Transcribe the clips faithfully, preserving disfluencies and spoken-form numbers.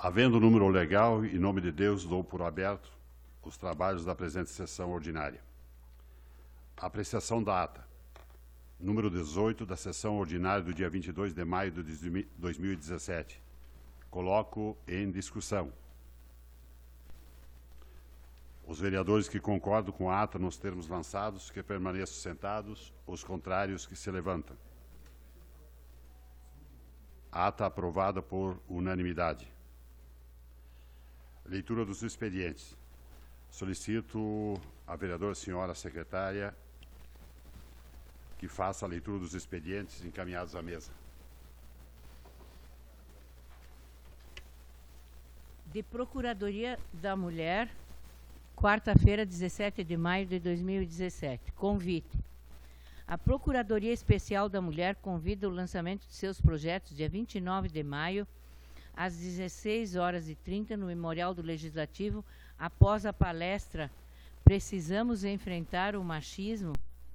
Havendo número legal, em nome de Deus, dou por aberto os trabalhos da presente sessão ordinária. Apreciação da ata. Número dezoito da sessão ordinária do dia vinte e dois de maio de dois mil e dezessete. Coloco em discussão. Os vereadores que concordam com a ata nos termos lançados, que permaneçam sentados. Os contrários, que se levantam. Ata aprovada por unanimidade. Leitura dos expedientes. Solicito à vereadora senhora secretária que faça a leitura dos expedientes encaminhados à mesa. De Procuradoria da Mulher, quarta-feira, dezessete de maio de dois mil e dezessete. Convite. A Procuradoria Especial da Mulher convida o lançamento de seus projetos dia vinte e nove de maio, às dezesseis horas e trinta, no Memorial do Legislativo, após a palestra Precisamos Enfrentar o Machismo,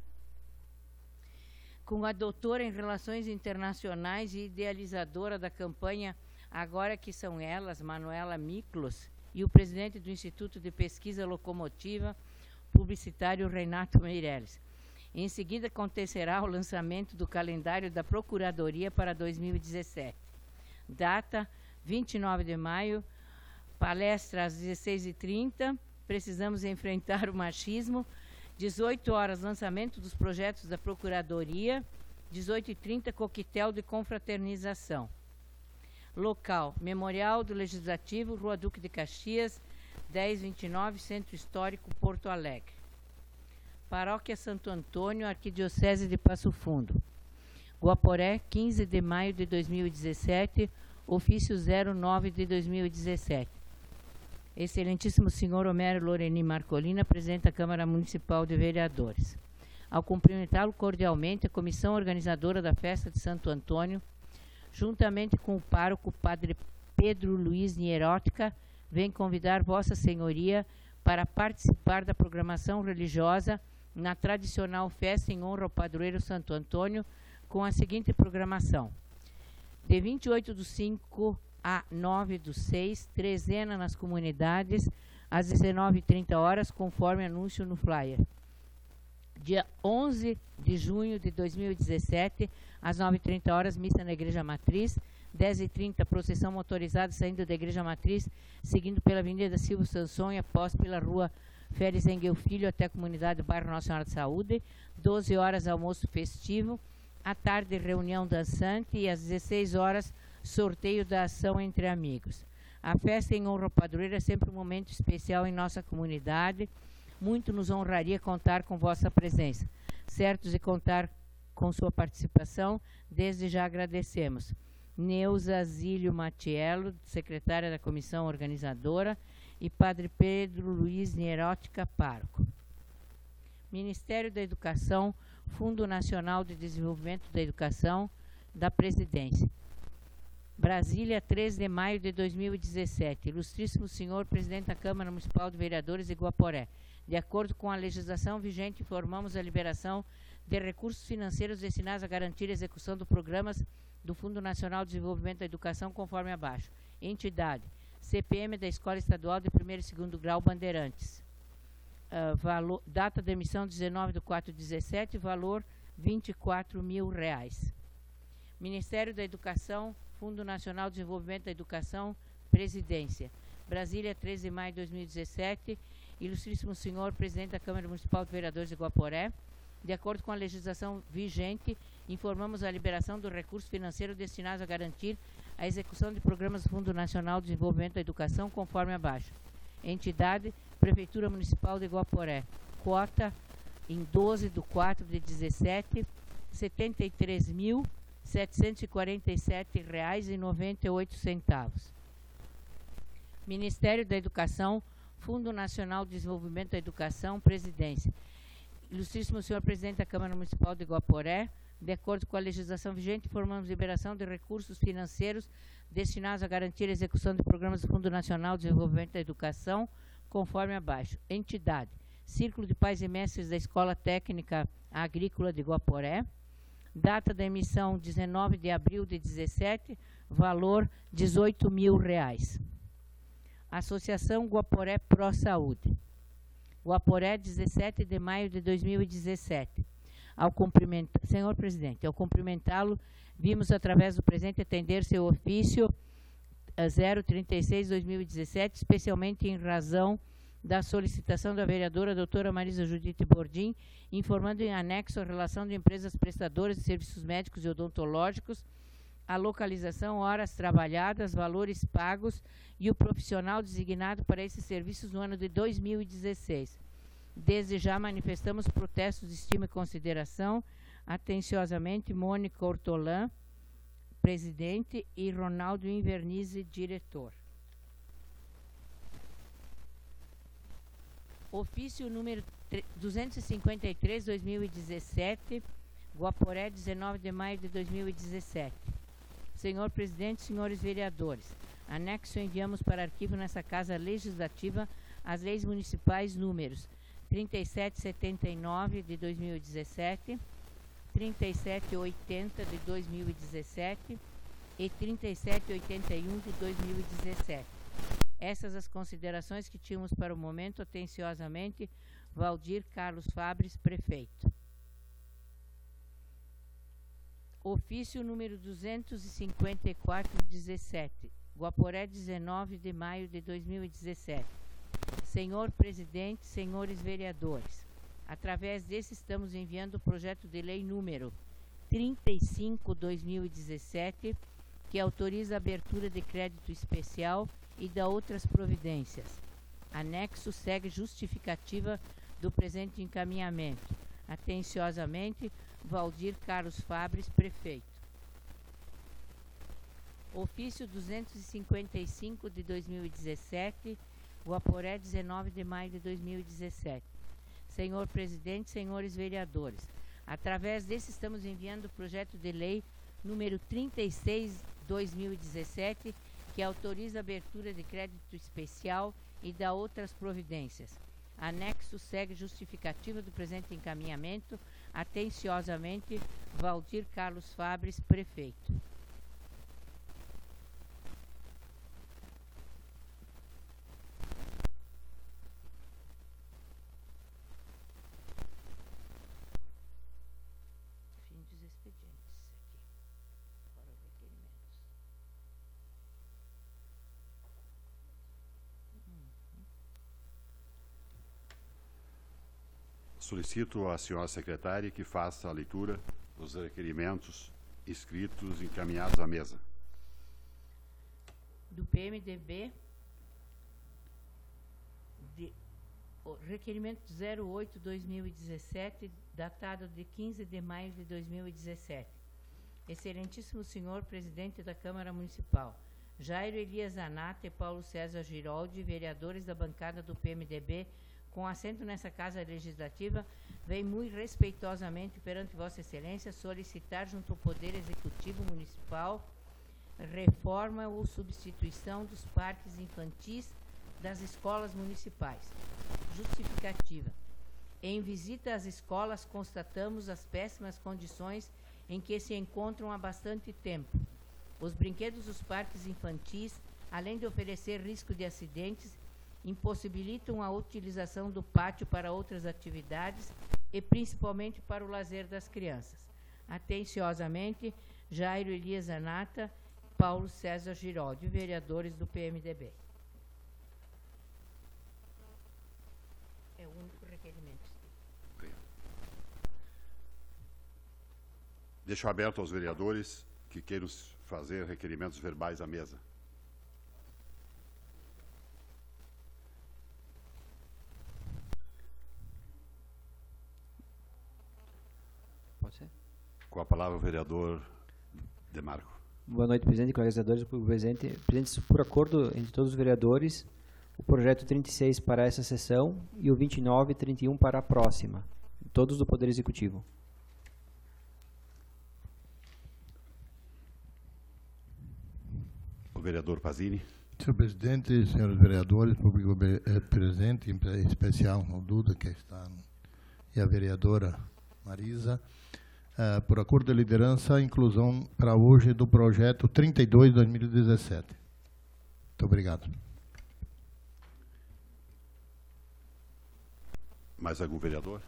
com a doutora em Relações Internacionais e idealizadora da campanha Agora Que São Elas, Manuela Miklos, e o presidente do Instituto de Pesquisa Locomotiva, publicitário Renato Meirelles. Em seguida, acontecerá o lançamento do calendário da Procuradoria para dois mil e dezessete. Data, vinte e nove de maio, palestra às dezesseis e trinta, Precisamos Enfrentar o Machismo, dezoito horas, lançamento dos projetos da Procuradoria, dezoito e trinta, coquetel de confraternização. Local, Memorial do Legislativo, Rua Duque de Caxias, dez vinte e nove, Centro Histórico, Porto Alegre. Paróquia Santo Antônio, Arquidiocese de Passo Fundo. Guaporé, quinze de maio de dois mil e dezessete, ofício zero nove de dois mil e dezessete. Excelentíssimo senhor Homero Loreni Marcolina, presidente da Câmara Municipal de Vereadores. Ao cumprimentá-lo cordialmente, a comissão organizadora da festa de Santo Antônio, juntamente com o pároco Padre Pedro Luiz Nierótica, vem convidar Vossa Senhoria para participar da programação religiosa na tradicional festa em honra ao padroeiro Santo Antônio, com a seguinte programação. De vinte e oito do cinco a nove do seis, trezena nas comunidades, às dezenove e trinta horas, conforme anúncio no flyer. Dia onze de junho de dois mil e dezessete, às nove e trinta horas, missa na Igreja Matriz, dez e trinta, procissão motorizada saindo da Igreja Matriz, seguindo pela Avenida Silvio Sanson e após pela Rua Félix Engel Filho até a comunidade do bairro Nossa Senhora de Saúde, doze horas, almoço festivo, à tarde, reunião dançante e às dezesseis horas, sorteio da ação entre amigos. A festa em honra ao padroeiro é sempre um momento especial em nossa comunidade. Muito nos honraria contar com vossa presença. Certos de contar com sua participação, desde já agradecemos. Neuza Zílio Matiello, secretária da comissão organizadora, e Padre Pedro Luiz Nierótica, pároco. Ministério da Educação, Fundo Nacional de Desenvolvimento da Educação, da Presidência. Brasília, três de maio de dois mil e dezessete. Ilustríssimo senhor presidente da Câmara Municipal de Vereadores de Guaporé. De acordo com a legislação vigente, informamos a liberação de recursos financeiros destinados a garantir a execução de programas do Fundo Nacional de Desenvolvimento da Educação, conforme abaixo. Entidade, C P M da Escola Estadual de primeiro e segundo Grau Bandeirantes. Uh, valor, data de emissão dezenove de quatro de dezessete, valor vinte e quatro mil reais. Ministério da Educação, Fundo Nacional de Desenvolvimento da Educação, Presidência. Brasília, treze de maio de dois mil e dezessete. Ilustríssimo senhor presidente da Câmara Municipal de Vereadores de Guaporé. De acordo com a legislação vigente, informamos a liberação do recurso financeiro destinados a garantir a execução de programas do Fundo Nacional de Desenvolvimento da Educação, conforme abaixo. Entidade, Prefeitura Municipal de Guaporé. Quota em doze de quatro de dezessete, setenta e três mil setecentos e quarenta e sete reais e noventa e oito centavos. Ministério da Educação, Fundo Nacional de Desenvolvimento da Educação, Presidência. Ilustríssimo senhor presidente da Câmara Municipal de Guaporé, de acordo com a legislação vigente, informamos liberação de recursos financeiros destinados a garantir a execução de programas do Fundo Nacional de Desenvolvimento da Educação, conforme abaixo. Entidade, Círculo de Pais e Mestres da Escola Técnica Agrícola de Guaporé. Data da emissão, dezenove de abril de dezessete, valor dezoito mil reais. Associação Guaporé Pro Saúde. Guaporé, dezessete de maio de dois mil e dezessete. Ao cumprimentar, senhor presidente, ao cumprimentá-lo, vimos através do presente atender seu ofício zero trinta e seis barra dois mil e dezessete, especialmente em razão da solicitação da vereadora doutora Marisa Judite Bordim, informando em anexo a relação de empresas prestadoras de serviços médicos e odontológicos, a localização, horas trabalhadas, valores pagos e o profissional designado para esses serviços no ano de dois mil e dezesseis. Desde já manifestamos protestos de estima e consideração. Atenciosamente, Mônica Ortolan, presidente, e Ronaldo Invernizzi, diretor. Ofício número duzentos e cinquenta e três, dois mil e dezessete, Guaporé, dezenove de maio de dois mil e dezessete. Senhor presidente, senhores vereadores, anexo enviamos para arquivo nessa Casa Legislativa as leis municipais números trinta e sete setenta e nove de dois mil e dezessete, trinta e sete oitenta de dois mil e dezessete e trinta e sete oitenta e um de dois mil e dezessete. Essas as considerações que tínhamos para o momento. Atenciosamente, Valdir Carlos Fabres, prefeito. Ofício número duzentos e cinquenta e quatro, dezessete, Guaporé, dezenove de maio de dois mil e dezessete. Senhor presidente, senhores vereadores, através desse estamos enviando o projeto de lei número trinta e cinco barra dois mil e dezessete, que autoriza a abertura de crédito especial e da outras providências. Anexo segue justificativa do presente encaminhamento. Atenciosamente, Valdir Carlos Fabres, prefeito. Ofício duzentos e cinquenta e cinco de dois mil e dezessete, Guaporé, dezenove de maio de dois mil e dezessete. Senhor presidente, senhores vereadores, através desse estamos enviando o projeto de lei número trinta e seis barra dois mil e dezessete, que autoriza a abertura de crédito especial e da outras providências. Anexo segue justificativa do presente encaminhamento. Atenciosamente, Valdir Carlos Fabres, prefeito. Fim dos expedientes aqui. Fora os requerimentos. Solicito à senhora secretária que faça a leitura dos requerimentos escritos e encaminhados à mesa. Do P M D B, de, o requerimento zero oito barra dois mil e dezessete, datado de quinze de maio de dois mil e dezessete. Excelentíssimo senhor presidente da Câmara Municipal, Jairo Elias Zanata e Paulo César Giroldi, vereadores da bancada do P M D B, com assento nessa Casa Legislativa, vem muito respeitosamente perante Vossa Excelência solicitar junto ao Poder Executivo Municipal reforma ou substituição dos parques infantis das escolas municipais. Justificativa. Em visita às escolas, constatamos as péssimas condições em que se encontram há bastante tempo. Os brinquedos dos parques infantis, além de oferecer risco de acidentes, impossibilitam a utilização do pátio para outras atividades e principalmente para o lazer das crianças. Atenciosamente, Jairo Elias Zanata, Paulo César Giroldi, vereadores do P M D B. É o único requerimento. Deixo aberto aos vereadores que queiram fazer requerimentos verbais à mesa. Pode ser? Com a palavra o vereador Demarco. Boa noite, presidente, colegas vereadores. Presidente, presidente, por acordo entre todos os vereadores, o projeto trinta e seis para essa sessão e o vinte e nove e trinta e um para a próxima, todos do Poder Executivo. O vereador Pazini. Senhor presidente, senhores vereadores, público presente, em especial o Duda, que está, e a vereadora Marisa, uh, por acordo de liderança, a inclusão para hoje do projeto trinta e dois barra dois mil e dezessete. Muito obrigado. Mais algum vereador?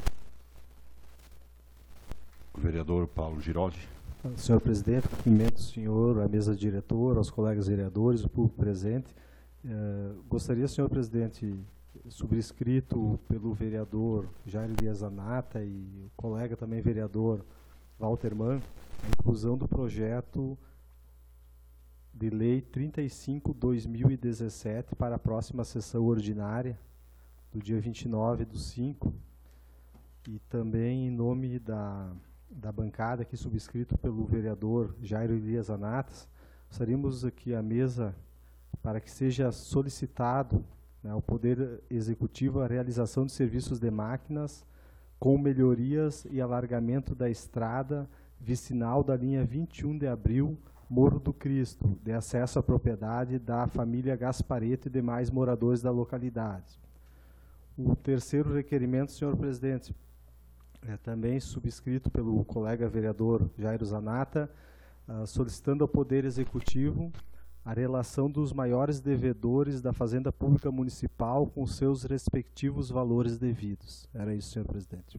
O vereador Paulo Giroldi. Senhor presidente, cumprimento o senhor, a mesa diretora, aos colegas vereadores, o público presente. Eh, gostaria, senhor presidente, subscrito pelo vereador Jairo Elias Zanata e o colega também vereador Walter Mann, a inclusão do projeto de lei trinta e cinco barra dois mil e dezessete para a próxima sessão ordinária, do dia vinte e nove do cinco, e também em nome da, da bancada, aqui subscrito pelo vereador Jairo Elias Zanatas, gostaríamos aqui à mesa para que seja solicitado, né, ao Poder Executivo a realização de serviços de máquinas com melhorias e alargamento da estrada vicinal da linha vinte e um de abril, Morro do Cristo, de acesso à propriedade da família Gaspareto e demais moradores da localidade. O terceiro requerimento, senhor presidente, é também subscrito pelo colega vereador Jairo Zanata, uh, solicitando ao Poder Executivo a relação dos maiores devedores da Fazenda Pública Municipal com seus respectivos valores devidos. Era isso, senhor presidente.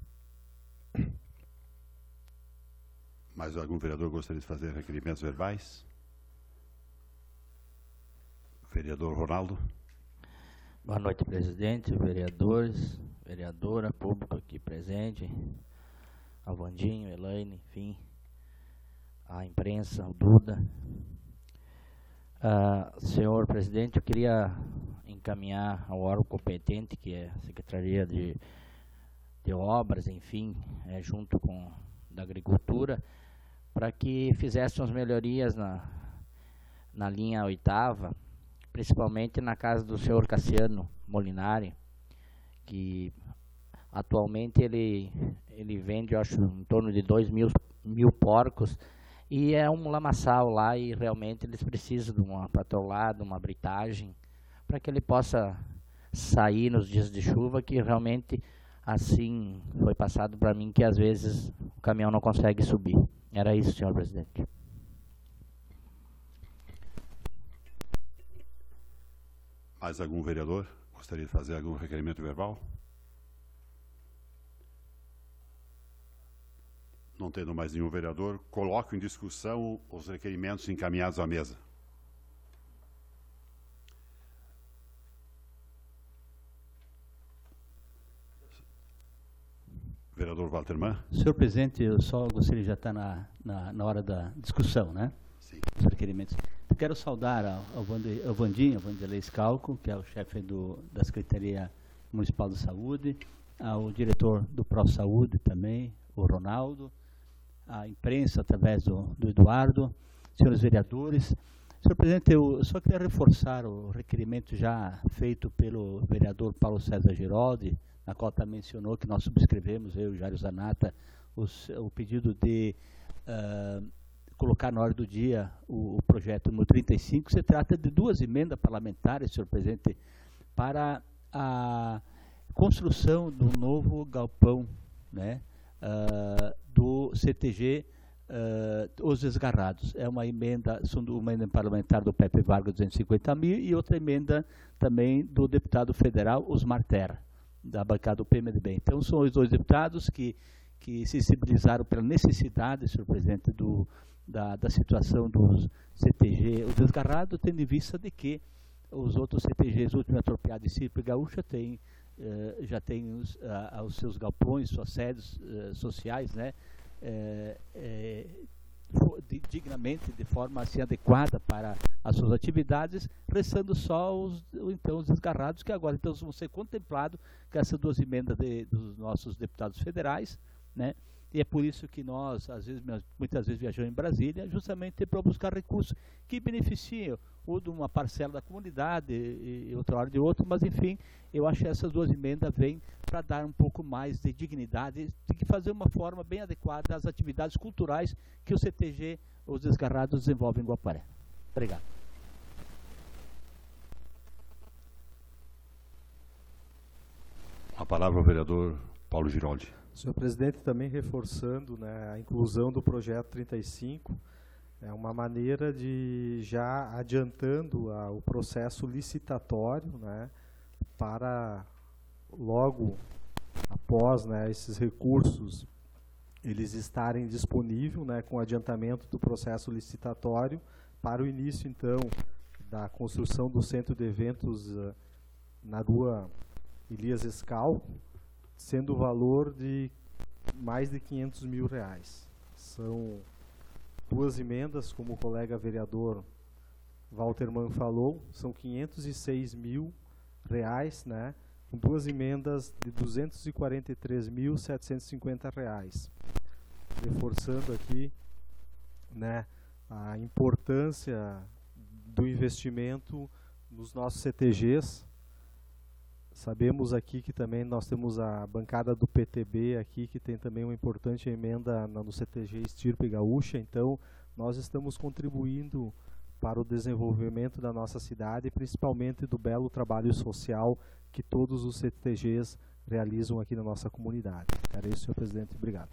Mais algum vereador gostaria de fazer requerimentos verbais? Vereador Ronaldo. Boa noite, presidente, vereadores, vereadora, público aqui presente, a Vandinho, Elaine, enfim, a imprensa, o Duda. Uh, senhor presidente, eu queria encaminhar ao órgão competente, que é a Secretaria de, de Obras, enfim, é, junto com da Agricultura, para que fizessem as melhorias na, na linha oitava, principalmente na casa do senhor Cassiano Molinari, que atualmente ele, ele vende, eu acho, em torno de dois mil, mil porcos, e é um lamaçal lá, e realmente eles precisam de uma patrolada, uma britagem, para que ele possa sair nos dias de chuva, que realmente, assim, foi passado para mim, que às vezes o caminhão não consegue subir. Era isso, senhor presidente. Mais algum vereador gostaria de fazer algum requerimento verbal? Não tendo mais nenhum vereador, coloco em discussão os requerimentos encaminhados à mesa. Vereador Walter Mann. Senhor presidente, eu só gostaria de já estar na, na, na hora da discussão, né? Sim. Os requerimentos. Eu quero saudar ao, ao, Vande, ao Vandinho, ao Vanderlei Scalco, que é o chefe do, da Secretaria Municipal de Saúde, ao diretor do Pró-Saúde também, o Ronaldo, a imprensa através do, do Eduardo, senhores vereadores. Senhor presidente, eu só queria reforçar o requerimento já feito pelo vereador Paulo César Giroldi, na qual também mencionou que nós subscrevemos, eu e o Jairo Zanata, os, o pedido de uh, colocar na hora do dia o, o projeto número trinta e cinco. Se trata de duas emendas parlamentares, senhor presidente, para a construção do novo galpão, né, uh, do C T G uh, Os Desgarrados. É uma emenda, uma emenda parlamentar do Pepe Vargas, duzentos e cinquenta mil, e outra emenda também do deputado federal Osmar Terra, da bancada do P M D B. Então, são os dois deputados que, que sensibilizaram pela necessidade, senhor presidente, do, da, da situação dos C T G, o desgarrado, tendo em vista de que os outros C T Gs, Última Atropiada e Cipro e Gaúcha, têm, eh, já têm os, a, os seus galpões, suas sedes eh, sociais, né, eh, eh, de, dignamente, de forma assim adequada para as suas atividades, restando só os, então, os desgarrados, que agora então vão ser contemplados com essas duas emendas de, dos nossos deputados federais, né? E é por isso que nós, às vezes, muitas vezes viajamos em Brasília, justamente para buscar recursos que beneficiam ou de uma parcela da comunidade e, e outra hora de outro, mas enfim, eu acho que essas duas emendas vêm para dar um pouco mais de dignidade, tem que fazer uma forma bem adequada às atividades culturais que o C T G, os Desgarrados, desenvolvem em Guaporé. Obrigado. A palavra ao vereador Paulo Giroldi. Senhor presidente, também reforçando, né, a inclusão do projeto trinta e cinco, é uma maneira de já adiantando a, o processo licitatório, né, para logo após, né, esses recursos eles estarem disponíveis, né, com adiantamento do processo licitatório para o início, então, da construção do centro de eventos uh, na rua Elias Escal, sendo o valor de mais de quinhentos mil reais. São duas emendas, como o colega vereador Walter Mann falou, são quinhentos e seis mil reais, né, com duas emendas de duzentos e quarenta e três mil setecentos e cinquenta reais. Reforçando aqui, né, a importância do investimento nos nossos C T Gs. Sabemos aqui que também nós temos a bancada do P T B aqui, que tem também uma importante emenda no C T G Estirpe Gaúcha, então nós estamos contribuindo para o desenvolvimento da nossa cidade, principalmente do belo trabalho social que todos os C T Gs realizam aqui na nossa comunidade. Era isso, senhor presidente. Obrigado.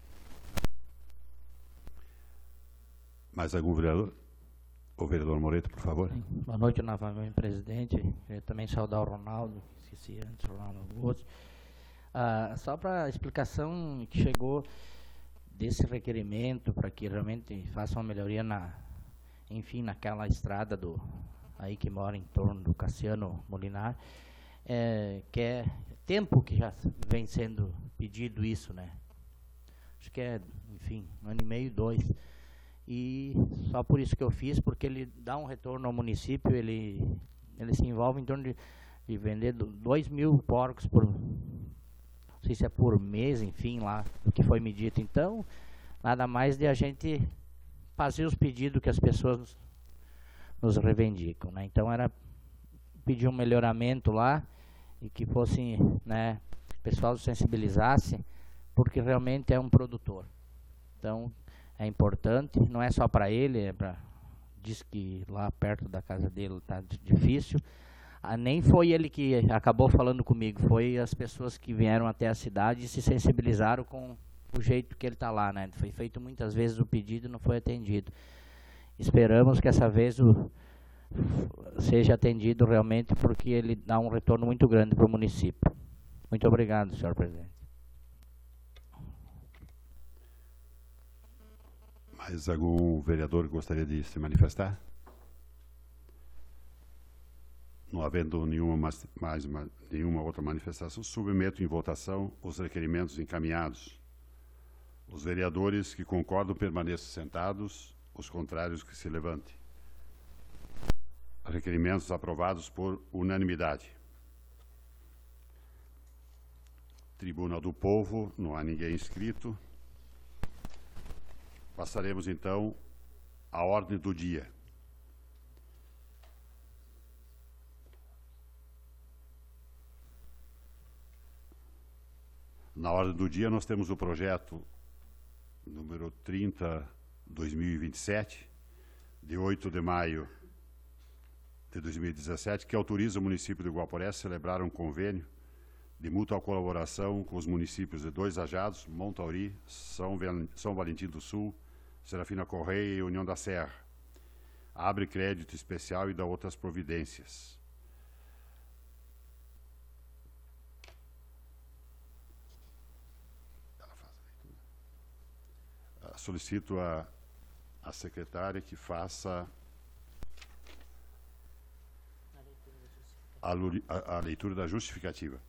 Mais algum vereador? O vereador Moreto, por favor. Sim. Boa noite novamente, presidente. Queria também saudar o Ronaldo, esqueci antes, o Ronaldo Augusto. Ah, só para a explicação que chegou desse requerimento para que realmente faça uma melhoria na, enfim, naquela estrada do aí que mora em torno do Cassiano Molinar, é, que é tempo que já vem sendo pedido isso, né? Acho que é, enfim, um ano e meio, dois. E só por isso que eu fiz, porque ele dá um retorno ao município, ele, ele se envolve em torno de, de vender dois mil porcos por, não sei se é por mês, enfim, lá, o que foi medido. Então, nada mais de a gente fazer os pedidos que as pessoas nos, nos reivindicam, né? Então, era pedir um melhoramento lá e que fosse, né, o pessoal se sensibilizasse, porque realmente é um produtor. Então, é importante, não é só para ele, é para, diz que lá perto da casa dele está difícil. Ah, nem foi ele que acabou falando comigo, foi as pessoas que vieram até a cidade e se sensibilizaram com o jeito que ele está lá, né? Foi feito muitas vezes o pedido e não foi atendido. Esperamos que essa vez o, seja atendido realmente, porque ele dá um retorno muito grande para o município. Muito obrigado, senhor presidente. Mais algum vereador que gostaria de se manifestar? Não havendo nenhuma, mais, mais uma, nenhuma outra manifestação, submeto em votação os requerimentos encaminhados. Os vereadores que concordam permaneçam sentados, os contrários que se levantem. Requerimentos aprovados por unanimidade. Tribuna do Povo, não há ninguém inscrito. Passaremos, então, à ordem do dia. Na ordem do dia, nós temos o projeto número trinta, dois mil e vinte e sete, de oito de maio de dois mil e dezessete, que autoriza o município de Guaporé a celebrar um convênio de mútua colaboração com os municípios de Dois Ajados, Montauri, São, São Valentim do Sul, Serafina Correia e União da Serra. Abre crédito especial e dá outras providências. Solicito a, a secretária que faça a, a, a leitura da justificativa.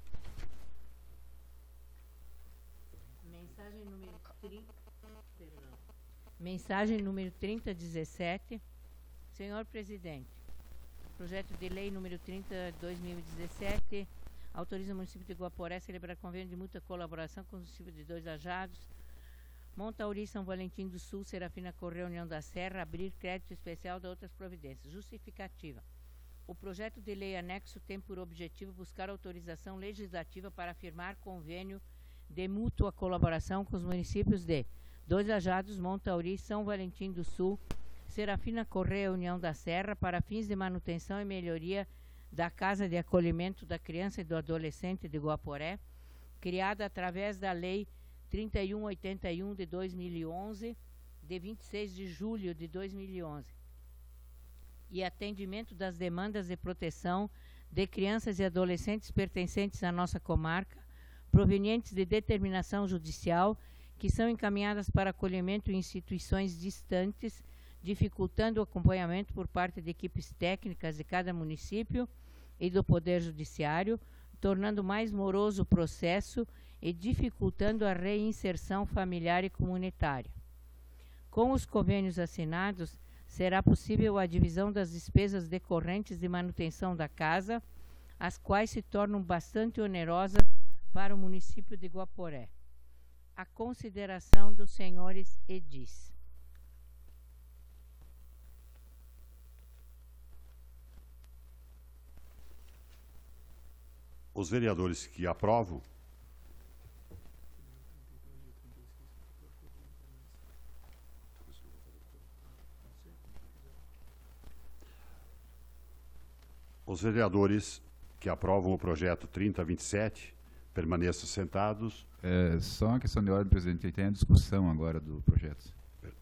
Mensagem número trinta, perdão. Mensagem número trinta dezessete. Senhor presidente, projeto de lei número trinta, dois mil e dezessete, autoriza o município de Guaporé a celebrar convênio de mútua colaboração com o município de Dois Ajados, Montauri, São Valentim do Sul, Serafina Correia, União da Serra, abrir crédito especial de outras providências. Justificativa. O projeto de lei anexo tem por objetivo buscar autorização legislativa para firmar convênio de mútua colaboração com os municípios de Dois Ajados, Montauri, São Valentim do Sul, Serafina Correia, União da Serra, para fins de manutenção e melhoria da Casa de Acolhimento da Criança e do Adolescente de Guaporé, criada através da Lei trinta e um oitenta e um de dois mil e onze, de vinte e seis de julho de dois mil e onze, e atendimento das demandas de proteção de crianças e adolescentes pertencentes à nossa comarca, provenientes de determinação judicial, que são encaminhadas para acolhimento em instituições distantes, dificultando o acompanhamento por parte de equipes técnicas de cada município e do Poder Judiciário, tornando mais moroso o processo e dificultando a reinserção familiar e comunitária. Com os convênios assinados, será possível a divisão das despesas decorrentes de manutenção da casa, as quais se tornam bastante onerosas para o município de Guaporé. A consideração dos senhores edis. Os vereadores que aprovam Os vereadores que aprovam o projeto trinta vinte e sete permaneçam sentados. É só uma questão de ordem, presidente. Tem a discussão agora do projeto.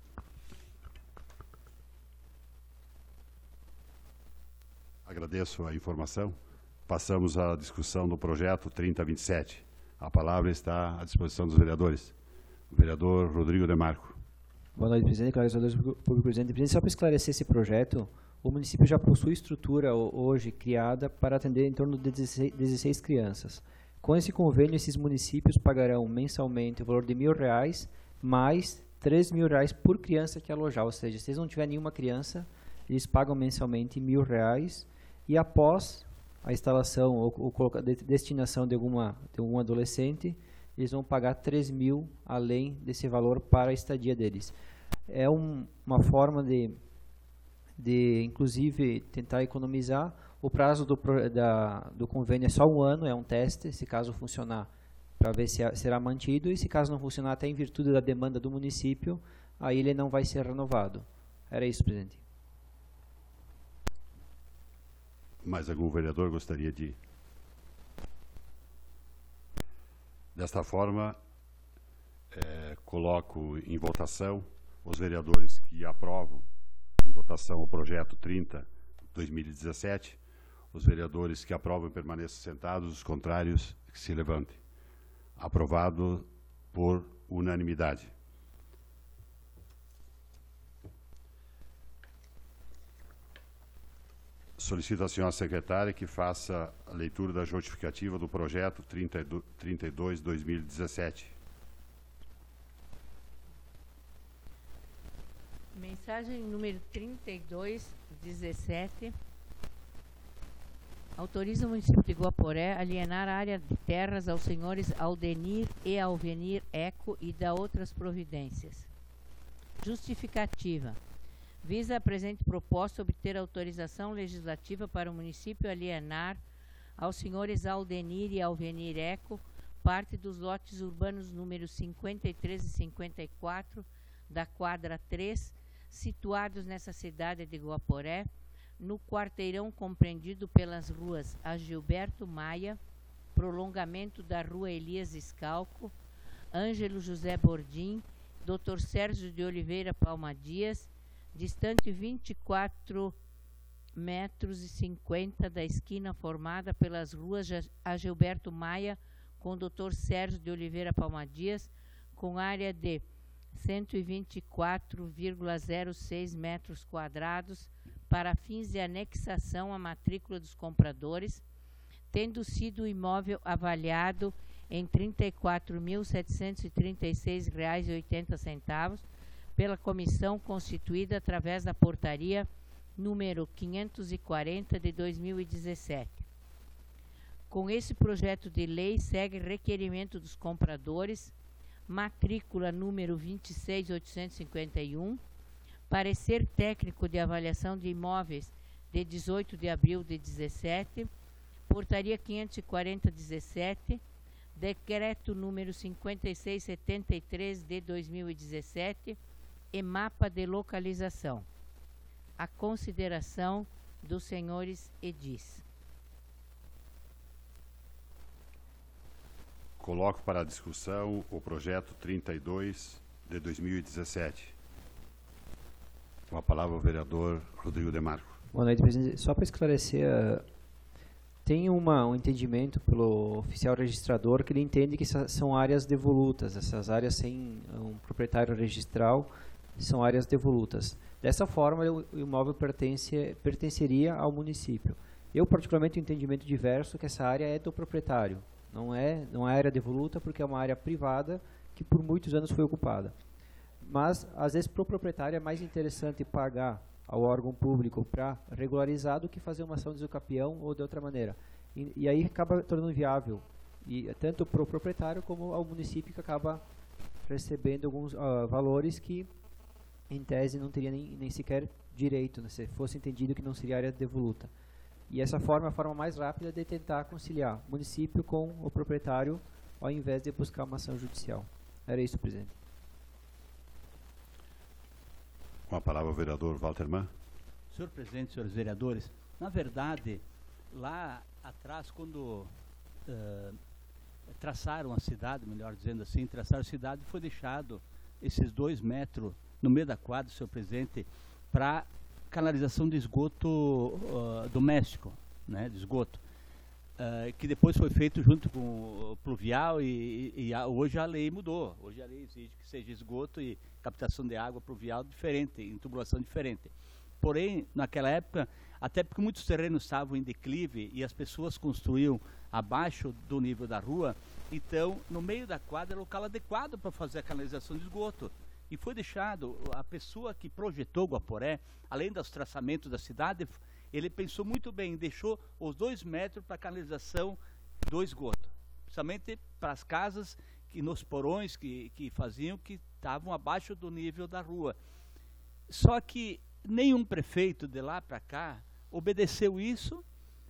Agradeço a informação. Passamos à discussão do projeto trinta vinte e sete. A palavra está à disposição dos vereadores. O vereador Rodrigo Demarco. Boa noite, presidente. Clareadores público, presidente. Presidente, só para esclarecer esse projeto, o município já possui estrutura hoje criada para atender em torno de dezesseis crianças. Com esse convênio, esses municípios pagarão mensalmente o valor de mil reais mais três mil reais por criança que alojar. Ou seja, se eles não tiverem nenhuma criança, eles pagam mensalmente mil reais e após a instalação ou, ou a destinação de, alguma, de algum adolescente, eles vão pagar três mil além desse valor para a estadia deles. É um, uma forma de, de, inclusive, tentar economizar. O prazo do, da, do convênio é só um ano, é um teste, se caso funcionar, para ver se será mantido, e se caso não funcionar, até em virtude da demanda do município, aí ele não vai ser renovado. Era isso, presidente. Mais algum vereador gostaria de... Desta forma, é, coloco em votação os vereadores que aprovam em votação o projeto trinta, dois mil e dezessete. Os vereadores que aprovam permaneçam sentados, os contrários que se levantem. Aprovado por unanimidade. Solicito à senhora secretária que faça a leitura da justificativa do projeto trinta e dois, dois mil e dezessete. Mensagem número trinta e dois, dezessete. Autoriza o município de Guaporé a alienar a área de terras aos senhores Aldenir e Alvenir Eco e da outras providências. Justificativa. Visa a presente proposta obter autorização legislativa para o município alienar aos senhores Aldenir e Alvenir Eco parte dos lotes urbanos números cinquenta e três e cinquenta e quatro da quadra três, situados nessa cidade de Guaporé, no quarteirão compreendido pelas ruas Agilberto Maia, prolongamento da rua Elias Scalco, Ângelo José Bordim, doutor Sérgio de Oliveira Palma Dias, distante vinte e quatro metros e cinquenta da esquina formada pelas ruas Agilberto Maia com doutor Sérgio de Oliveira Palma Dias, com área de cento e vinte e quatro vírgula zero seis metros quadrados, para fins de anexação à matrícula dos compradores, tendo sido o imóvel avaliado em trinta e quatro mil setecentos e trinta e seis reais e oitenta centavos pela comissão constituída através da portaria número quinhentos e quarenta de dois mil e dezessete. Com esse projeto de lei segue requerimento dos compradores, matrícula número vinte e seis mil oitocentos e cinquenta e um, parecer técnico de avaliação de imóveis de dezoito de abril de dezessete, portaria quinhentos e quarenta dezessete, decreto número cinquenta e seis setenta e três de dois mil e dezessete e mapa de localização. A consideração dos senhores edis. Coloco para a discussão o projeto trinta e dois de dois mil e dezessete. Com a palavra o vereador Rodrigo Demarco. Boa noite, presidente. Só para esclarecer, uh, tem uma, um entendimento pelo oficial registrador que ele entende que são áreas devolutas, essas áreas sem um proprietário registral são áreas devolutas. Dessa forma, o imóvel pertence, pertenceria ao município. Eu, particularmente, tenho um entendimento diverso que essa área é do proprietário. Não é, não é área devoluta porque é uma área privada que por muitos anos foi ocupada. Mas, às vezes, para o proprietário é mais interessante pagar ao órgão público para regularizar do que fazer uma ação de desocapião ou de outra maneira. E, e aí acaba tornando viável, e, tanto para o proprietário como ao município, que acaba recebendo alguns uh, valores que, em tese, não teria nem, nem sequer direito, né, se fosse entendido que não seria área devoluta. E essa forma é a forma mais rápida de tentar conciliar o município com o proprietário, ao invés de buscar uma ação judicial. Era isso, presidente. Com a palavra o vereador Walter Mann. Senhor presidente, senhores vereadores, na verdade, lá atrás, quando uh, traçaram a cidade, melhor dizendo assim, traçaram a cidade, foi deixado esses dois metros no meio da quadra, senhor presidente, para canalização de esgoto uh, doméstico, né, de esgoto, uh, que depois foi feito junto com o pluvial e, e, e a, hoje a lei mudou. Hoje a lei exige que seja esgoto e captação de água pluvial diferente, em tubulação diferente. Porém, naquela época, até porque muitos terrenos estavam em declive e as pessoas construíam abaixo do nível da rua, então, no meio da quadra, era o local adequado para fazer a canalização de esgoto. E foi deixado, a pessoa que projetou Guaporé, além dos traçamentos da cidade, ele pensou muito bem, deixou os dois metros para a canalização do esgoto, principalmente para as casas que nos porões que, que faziam, que estavam abaixo do nível da rua. Só que nenhum prefeito de lá para cá obedeceu isso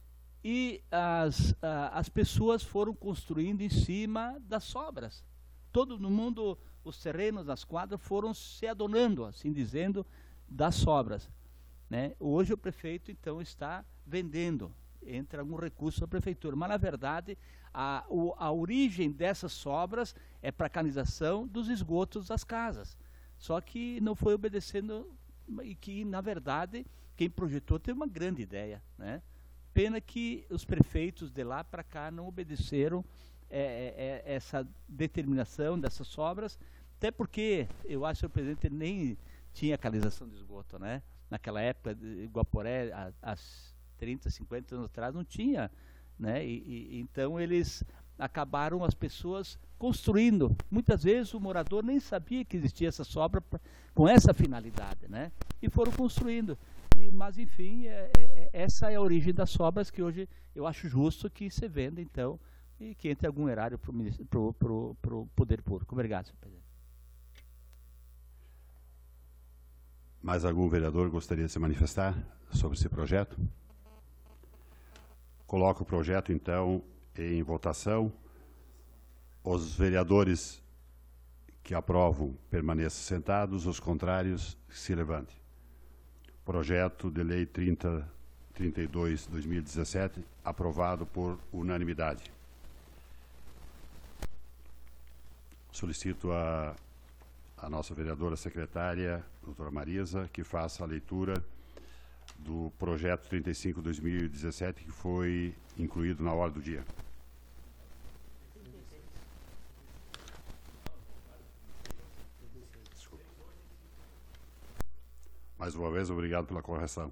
e as, a, as pessoas foram construindo em cima das sobras. Todo mundo, os terrenos das quadras foram se adonando, assim dizendo, das sobras, né? Hoje o prefeito, então, está vendendo, entra algum recurso da prefeitura, mas, na verdade, a, o, a origem dessas sobras é para a canalização dos esgotos das casas. Só que não foi obedecendo, e que, na verdade, quem projetou teve uma grande ideia, né? Pena que os prefeitos de lá para cá não obedeceram é, é, essa determinação dessas sobras, até porque, eu acho que o presidente nem tinha canalização de esgoto, né? Naquela época, Guaporé, há, há trinta, cinquenta anos atrás, não tinha, né? E, e, então, eles acabaram, as pessoas, construindo. Muitas vezes o morador nem sabia que existia essa sobra pra, com essa finalidade, né? E foram construindo. E, mas, enfim, é, é, essa é a origem das sobras que hoje eu acho justo que se venda, então, e que entre algum erário para o poder público. Obrigado, senhor presidente. Mais algum vereador gostaria de se manifestar sobre esse projeto? Coloco o projeto, então, em votação. Os vereadores que aprovam permaneçam sentados, os contrários se levantem. Projeto de lei trinta, trinta e dois, dois mil e dezessete, aprovado por unanimidade. Solicito a, a nossa vereadora secretária, doutora Marisa, que faça a leitura do projeto trinta e cinco, dois mil e dezessete, que foi incluído na ordem do dia. Desculpa. Mais uma vez, obrigado pela correção.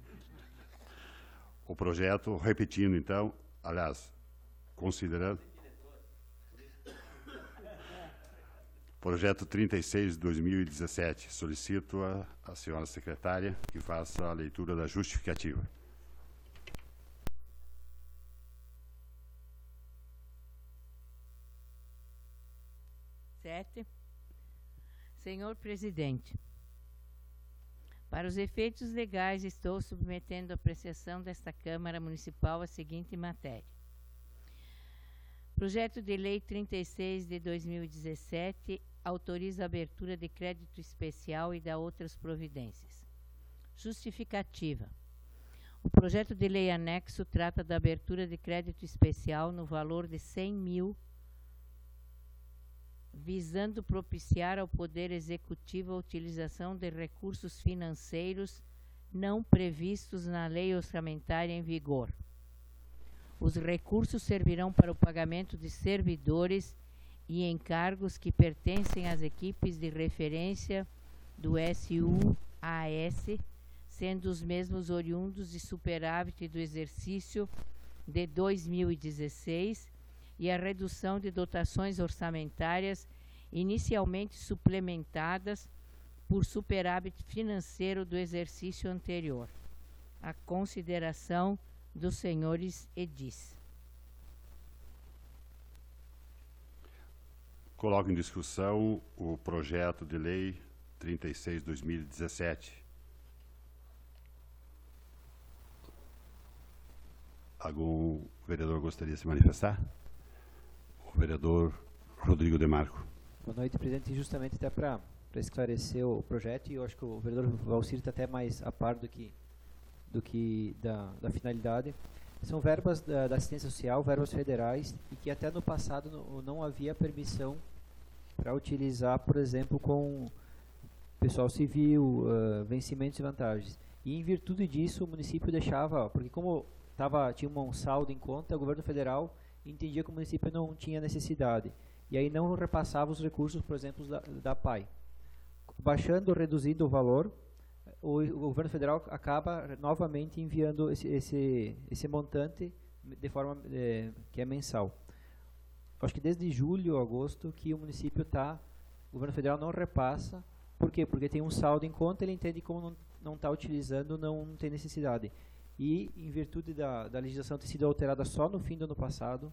O projeto, repetindo então, aliás, considerando... Projeto trinta e seis de dois mil e dezessete. Solicito a, a senhora secretária que faça a leitura da justificativa. Sete. Senhor presidente, para os efeitos legais, estou submetendo à apreciação desta Câmara Municipal a seguinte matéria. Projeto de Lei trinta e seis de dois mil e dezessete autoriza a abertura de crédito especial e dá outras providências. Justificativa. O projeto de lei anexo trata da abertura de crédito especial no valor de cem mil, visando propiciar ao Poder Executivo a utilização de recursos financeiros não previstos na lei orçamentária em vigor. Os recursos servirão para o pagamento de servidores e encargos que pertencem às equipes de referência do S U A S, sendo os mesmos oriundos de superávit do exercício de dois mil e dezesseis e a redução de dotações orçamentárias inicialmente suplementadas por superávit financeiro do exercício anterior. A consideração dos senhores edis. Coloco em discussão o projeto de lei trinta e seis de dois mil e dezessete. Algum vereador gostaria de se manifestar? O vereador Rodrigo Demarco. Boa noite, presidente. Justamente até para esclarecer o projeto, e eu acho que o vereador Valcir está até mais a par do que, do que da, da finalidade. São verbas da, da assistência social, verbas federais, e que até no passado não, não havia permissão para utilizar, por exemplo, com pessoal civil, uh, vencimentos e vantagens. E em virtude disso, o município deixava, porque como tava, tinha um saldo em conta, o governo federal entendia que o município não tinha necessidade. E aí não repassava os recursos, por exemplo, da, da P A I. Baixando, reduzindo o valor, o, o governo federal acaba novamente enviando esse, esse, esse montante de forma é, que é mensal. Acho que desde julho, agosto, que o município está, o governo federal não repassa. Por quê? Porque tem um saldo em conta, ele entende como não está utilizando, não, não tem necessidade. E, em virtude da, da legislação ter sido alterada só no fim do ano passado,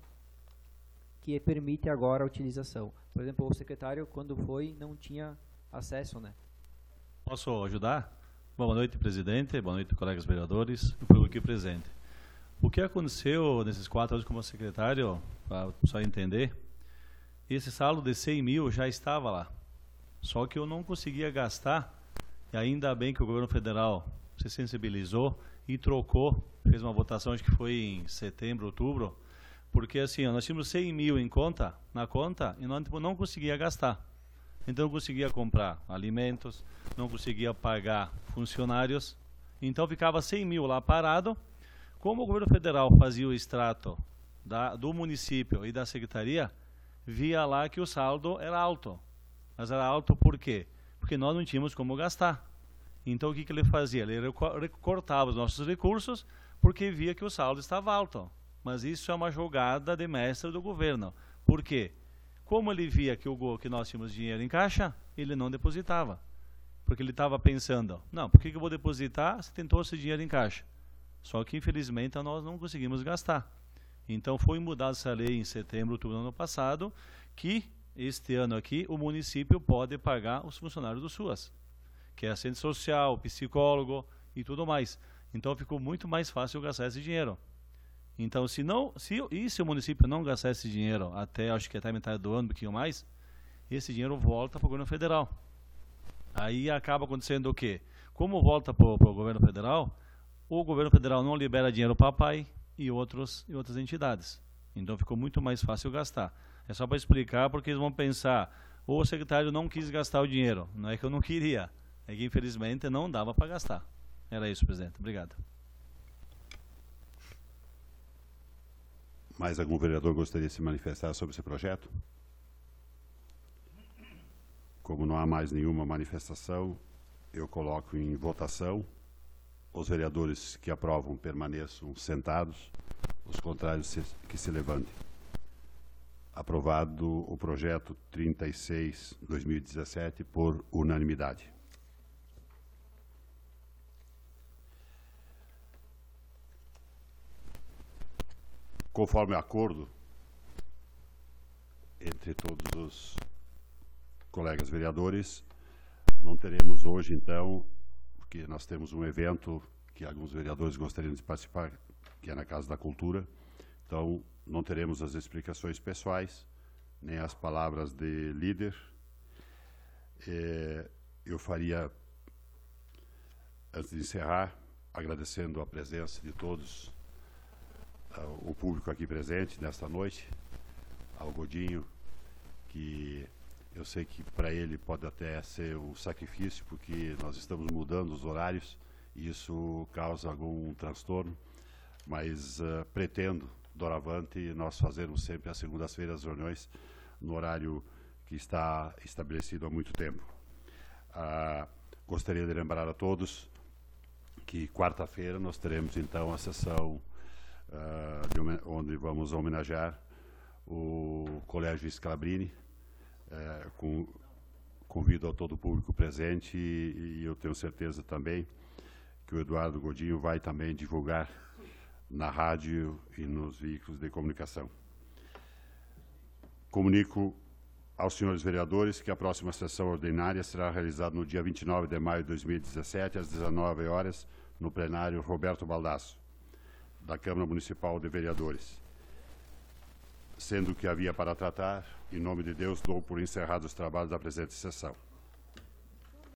que permite agora a utilização. Por exemplo, o secretário, quando foi, não tinha acesso, né? Posso ajudar? Boa noite, presidente. Boa noite, colegas vereadores e o público aqui presente. O que aconteceu nesses quatro anos como secretário, para o pessoal entender, esse saldo de cem mil já estava lá. Só que eu não conseguia gastar, e ainda bem que o governo federal se sensibilizou e trocou, fez uma votação, acho que foi em setembro, outubro, porque assim, nós tínhamos cem mil em conta, na conta, e nós não conseguia gastar. Então não conseguia comprar alimentos, não conseguia pagar funcionários, então ficava cem mil lá parado. Como o governo federal fazia o extrato da, do município e da secretaria, via lá que o saldo era alto. Mas era alto por quê? Porque nós não tínhamos como gastar. Então o que, que ele fazia? Ele recortava os nossos recursos porque via que o saldo estava alto. Mas isso é uma jogada de mestre do governo. Por quê? Como ele via que, o, que nós tínhamos dinheiro em caixa, ele não depositava. Porque ele estava pensando, não, por que, que eu vou depositar se tem todo esse dinheiro em caixa? Só que, infelizmente, nós não conseguimos gastar. Então, foi mudada essa lei em setembro, outubro do ano passado, que, este ano aqui, o município pode pagar os funcionários do SUAS, que é assistente social, psicólogo e tudo mais. Então, ficou muito mais fácil gastar esse dinheiro. Então, se não, se, e se o município não gastar esse dinheiro até, acho que até a metade do ano, um pouquinho mais, esse dinheiro volta para o governo federal. Aí acaba acontecendo o quê? Como volta para o governo federal, o governo federal não libera dinheiro para a P A I e, outros, e outras entidades. Então, ficou muito mais fácil gastar. É só para explicar, porque eles vão pensar, o secretário não quis gastar o dinheiro. Não é que eu não queria, é que, infelizmente, não dava para gastar. Era isso, presidente. Obrigado. Mais algum vereador gostaria de se manifestar sobre esse projeto? Como não há mais nenhuma manifestação, eu coloco em votação. Os vereadores que aprovam permaneçam sentados, os contrários se, que se levantem. Aprovado o projeto trinta e seis de dois mil e dezessete por unanimidade. Conforme acordo entre todos os colegas vereadores, não teremos hoje, então, porque nós temos um evento que alguns vereadores gostariam de participar, que é na Casa da Cultura. Então, não teremos as explicações pessoais, nem as palavras de líder. É, eu faria, antes de encerrar, agradecendo a presença de todos, uh, o público aqui presente nesta noite, ao Godinho, que eu sei que para ele pode até ser um sacrifício, porque nós estamos mudando os horários e isso causa algum transtorno, mas uh, pretendo doravante, nós fazemos sempre às segundas-feiras reuniões no horário que está estabelecido há muito tempo. Ah, gostaria de lembrar a todos que quarta-feira nós teremos então a sessão ah, de, onde vamos homenagear o Colégio Scalabrini. Eh, com, convido a todo o público presente e, e eu tenho certeza também que o Eduardo Godinho vai também divulgar na rádio e nos veículos de comunicação. Comunico aos senhores vereadores que a próxima sessão ordinária será realizada no dia vinte e nove de maio de dois mil e dezessete, às dezenove horas, no plenário Roberto Baldasso, da Câmara Municipal de Vereadores. Sendo que havia para tratar, em nome de Deus, dou por encerrados os trabalhos da presente sessão.